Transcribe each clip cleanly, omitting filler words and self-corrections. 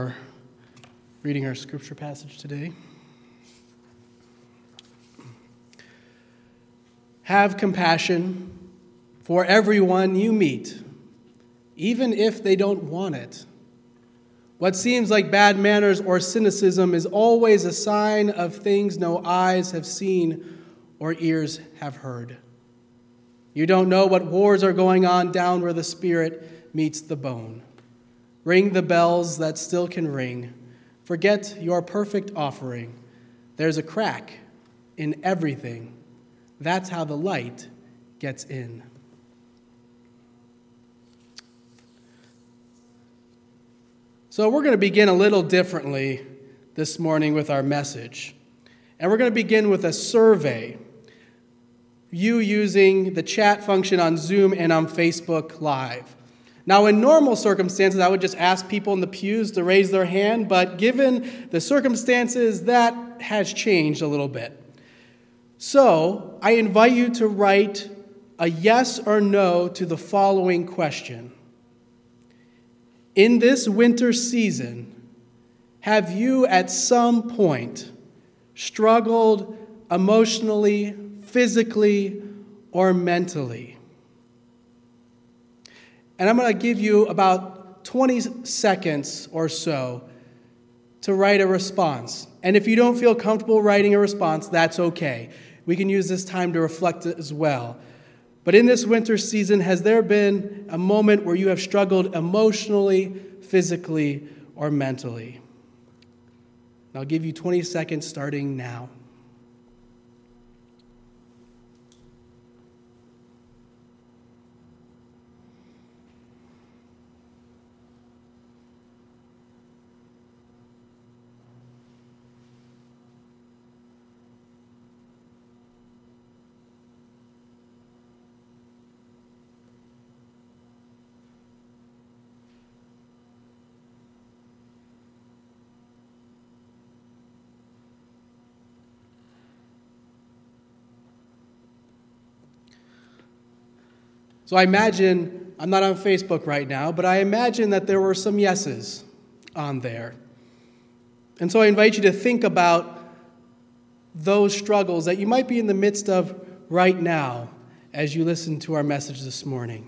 Reading our scripture passage today. Have compassion for everyone you meet, even if they don't want it. What seems like bad manners or cynicism is always a sign of things no eyes have seen or ears have heard. You don't know what wars are going on down where the spirit meets the bone. Ring the bells that still can ring. Forget your perfect offering. There's a crack in everything. That's how the light gets in. So we're going to begin a little differently this morning with our message. And we're going to begin with a survey. You using the chat function on Zoom and on Facebook Live. Now, in normal circumstances, I would just ask people in the pews to raise their hand, but given the circumstances, that has changed a little bit. So, I invite you to write a yes or no to the following question. In this winter season, have you at some point struggled emotionally, physically, or mentally? And I'm going to give you about 20 seconds or so to write a response. And if you don't feel comfortable writing a response, that's okay. We can use this time to reflect as well. But in this winter season, has there been a moment where you have struggled emotionally, physically, or mentally? And I'll give you 20 seconds starting now. So I imagine, I'm not on Facebook right now, but I imagine that there were some yeses on there. And so I invite you to think about those struggles that you might be in the midst of right now as you listen to our message this morning.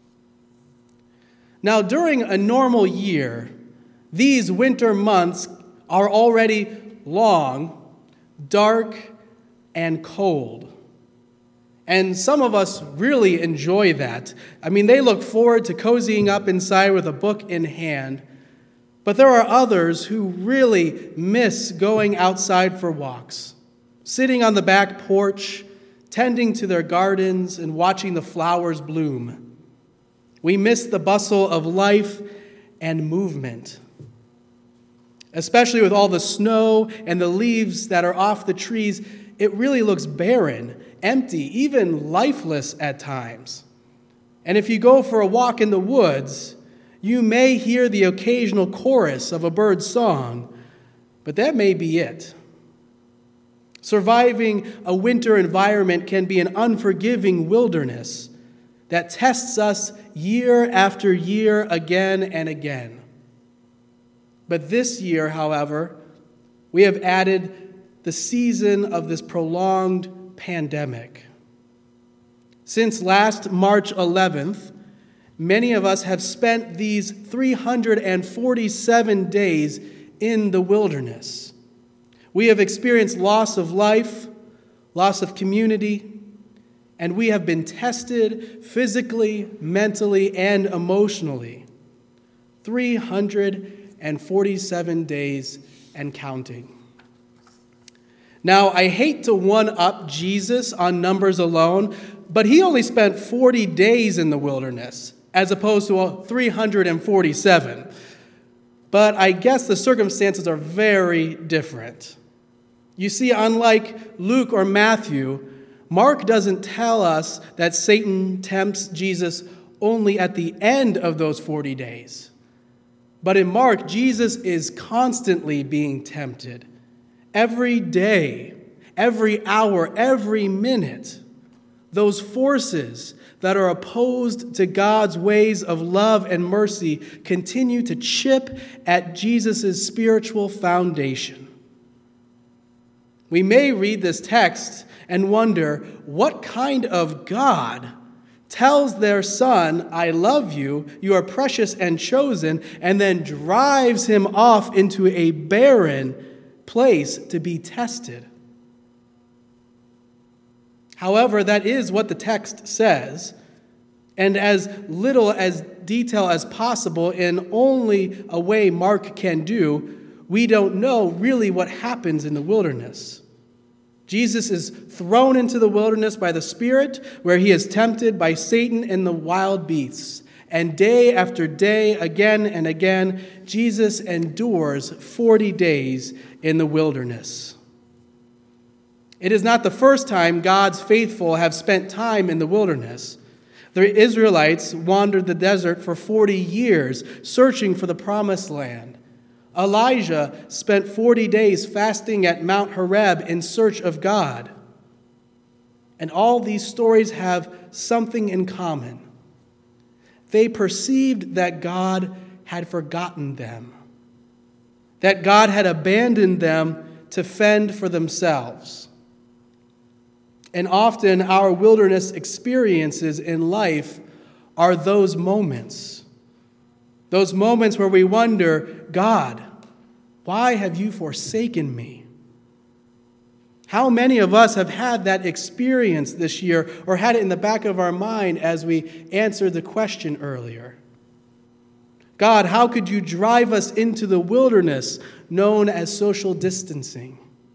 Now, during a normal year, these winter months are already long, dark, and cold. And some of us really enjoy that. I mean, they look forward to cozying up inside with a book in hand. But there are others who really miss going outside for walks, sitting on the back porch, tending to their gardens, and watching the flowers bloom. We miss the bustle of life and movement, especially with all the snow and the leaves that are off the trees. It really looks barren, empty, even lifeless at times. And if you go for a walk in the woods, you may hear the occasional chorus of a bird's song, but that may be it. Surviving a winter environment can be an unforgiving wilderness that tests us year after year again and again. But this year, however, we have added the season of this prolonged pandemic. Since last March 11th, many of us have spent these 347 days in the wilderness. We have experienced loss of life, loss of community, and we have been tested physically, mentally, and emotionally. 347 days and counting. Now, I hate to one-up Jesus on numbers alone, but he only spent 40 days in the wilderness, as opposed to 347. But I guess the circumstances are very different. You see, unlike Luke or Matthew, Mark doesn't tell us that Satan tempts Jesus only at the end of those 40 days. But in Mark, Jesus is constantly being tempted. Every day, every hour, every minute. those forces that are opposed to God's ways of love and mercy continue to chip at Jesus' spiritual foundation. We may read this text and wonder, what kind of God tells their son, I love you, you are precious and chosen, and then drives him off into a barren place to be tested? However, that is what the text says, and as little as detail as possible in only a way Mark can do, we don't know really what happens in the wilderness. Jesus is thrown into the wilderness by the Spirit, where he is tempted by Satan and the wild beasts. And day after day, again and again, Jesus endures 40 days in the wilderness. It is not the first time God's faithful have spent time in the wilderness. The Israelites wandered the desert for 40 years, searching for the promised land. Elijah spent 40 days fasting at Mount Horeb in search of God. And all these stories have something in common. They perceived that God had forgotten them, that God had abandoned them to fend for themselves. And often our wilderness experiences in life are those moments where we wonder, God, why have you forsaken me? How many of us have had that experience this year or had it in the back of our mind as we answered the question earlier? God, how could you drive us into the wilderness known as social distancing?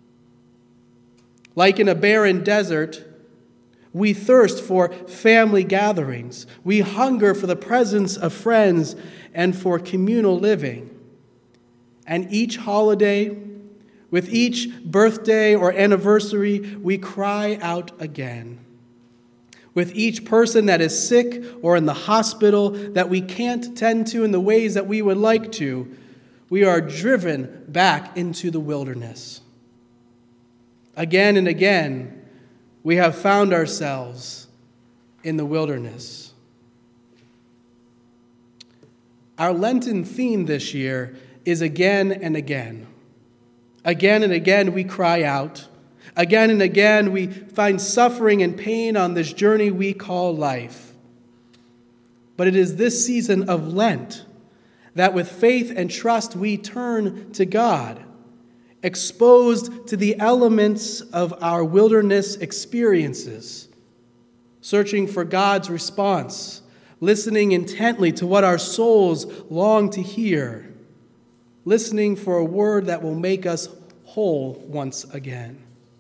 Like in a barren desert, we thirst for family gatherings. We hunger for the presence of friends and for communal living. And each holiday, with each birthday or anniversary, we cry out again. With each person that is sick or in the hospital that we can't tend to in the ways that we would like to, we are driven back into the wilderness. Again and again, we have found ourselves in the wilderness. Our Lenten theme this year is again and again. Again and again, we cry out. Again and again, we find suffering and pain on this journey we call life. But it is this season of Lent that with faith and trust we turn to God, exposed to the elements of our wilderness experiences, searching for God's response, listening intently to what our souls long to hear, listening for a word that will make us whole once again.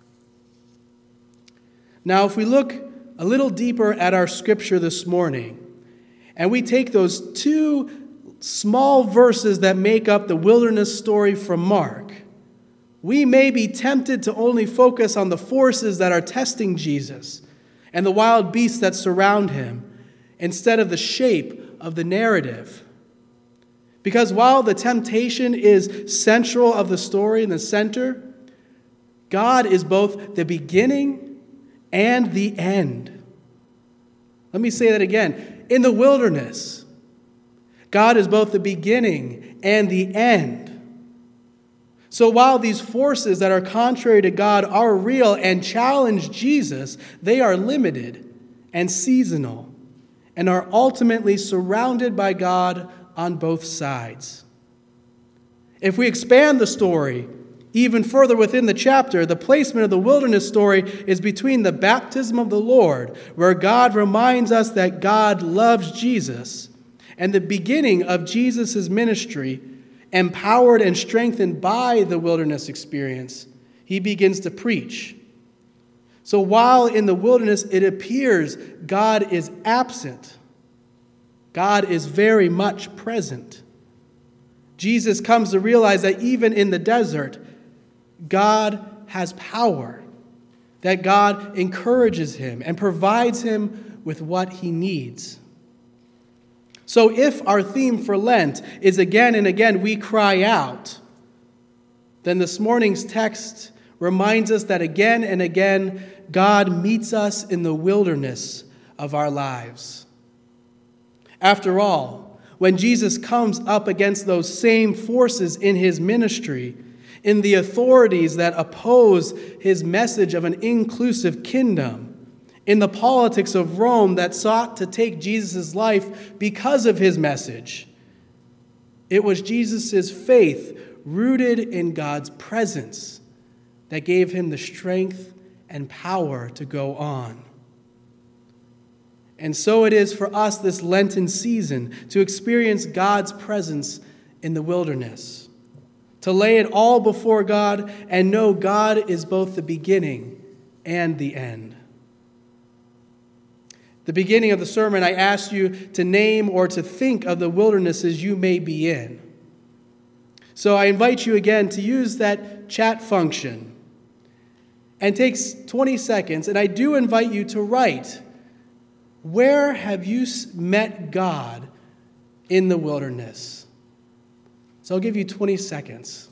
Now, if we look a little deeper at our scripture this morning, and we take those two small verses that make up the wilderness story from Mark, we may be tempted to only focus on the forces that are testing Jesus and the wild beasts that surround him, instead of the shape of the narrative. Because while the temptation is central of the story in the center, God is both the beginning and the end. Let me say that again. In the wilderness, God is both the beginning and the end. So while these forces that are contrary to God are real and challenge Jesus, they are limited and seasonal and are ultimately surrounded by God on both sides. If we expand the story even further within the chapter, the placement of the wilderness story is between the baptism of the Lord, where God reminds us that God loves Jesus, and the beginning of Jesus' ministry, empowered and strengthened by the wilderness experience. He begins to preach. So while in the wilderness it appears God is absent, God is very much present. Jesus comes to realize that even in the desert, God has power, that God encourages him and provides him with what he needs. So if our theme for Lent is again and again we cry out, then this morning's text reminds us that again and again, God meets us in the wilderness of our lives. After all, when Jesus comes up against those same forces in his ministry, in the authorities that oppose his message of an inclusive kingdom, in the politics of Rome that sought to take Jesus' life because of his message, it was Jesus' faith rooted in God's presence that gave him the strength and power to go on. And so it is for us this Lenten season to experience God's presence in the wilderness, to lay it all before God and know God is both the beginning and the end. The beginning of the sermon, I asked you to name or to think of the wildernesses you may be in. So I invite you again to use that chat function and take 20 seconds, and I do invite you to write, where have you met God in the wilderness? So I'll give you 20 seconds.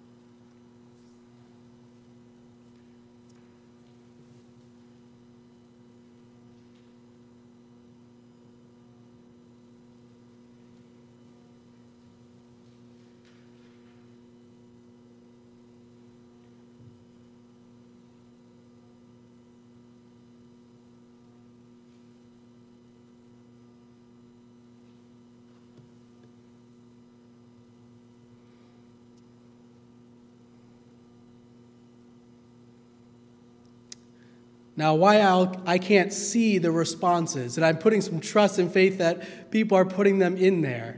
Now, while I can't see the responses, and I'm putting some trust and faith that people are putting them in there,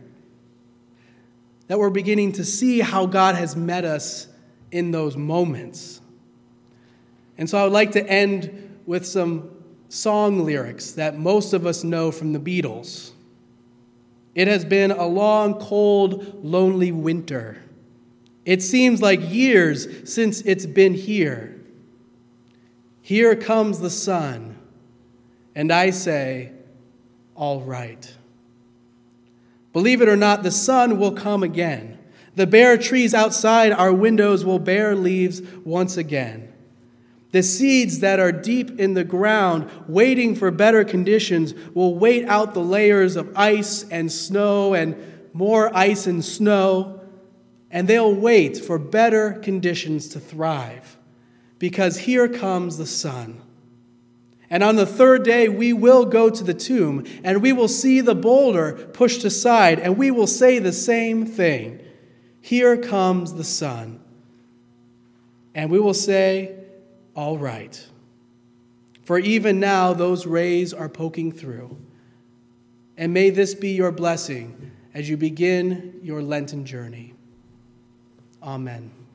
that we're beginning to see how God has met us in those moments. And so I would like to end with some song lyrics that most of us know from the Beatles. It has been a long, cold, lonely winter. It seems like years since it's been here. Here comes the sun, and I say, all right. Believe it or not, the sun will come again. The bare trees outside our windows will bear leaves once again. The seeds that are deep in the ground, waiting for better conditions, will wait out the layers of ice and snow and more ice and snow, and they'll wait for better conditions to thrive. Because here comes the sun. And on the third day, we will go to the tomb, and we will see the boulder pushed aside, and we will say the same thing. Here comes the sun. And we will say, all right. For even now, those rays are poking through. And may this be your blessing as you begin your Lenten journey. Amen.